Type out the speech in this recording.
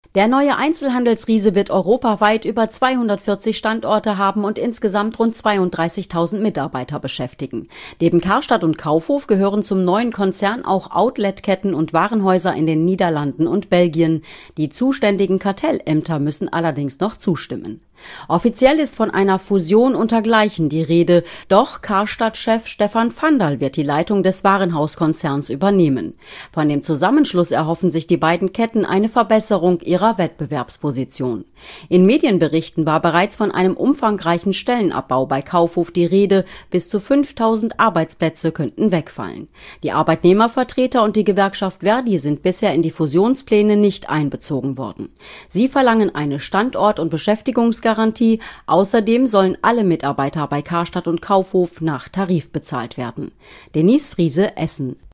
Der neue Einzelhandelsriese wird europaweit über 240 Standorte haben und insgesamt rund 32.000 Mitarbeiter beschäftigen. Neben Karstadt und Kaufhof gehören zum neuen Konzern auch Outletketten und Warenhäuser in den Niederlanden und Belgien. Die zuständigen Kartellämter müssen allerdings noch zustimmen. Offiziell ist von einer Fusion untergleichen die Rede, doch Karstadt-Chef Stefan Vandal wird die Leitung des Warenhauskonzerns übernehmen. Von dem Zusammenschluss erhoffen sich die beiden Ketten eine Verbesserung ihrer Wettbewerbsposition. In Medienberichten war bereits von einem umfangreichen Stellenabbau bei Kaufhof die Rede, bis zu 5.000 Arbeitsplätze könnten wegfallen. Die Arbeitnehmervertreter und die Gewerkschaft Verdi sind bisher in die Fusionspläne nicht einbezogen worden. Sie verlangen eine Standort- und Beschäftigungsgarantie. Außerdem sollen alle Mitarbeiter bei Karstadt und Kaufhof nach Tarif bezahlt werden. Denise Friese, Essen.